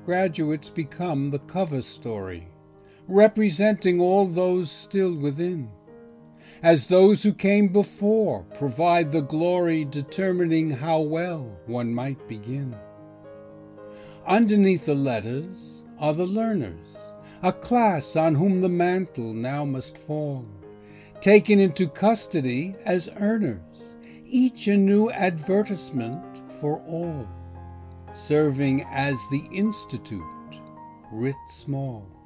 graduates become the cover story, representing all those still within, as those who came before provide the glory determining how well one might begin. Underneath the letters are the learners, a class on whom the mantle now must fall, taken into custody as earners, each a new advertisement for all, serving as the institute writ small.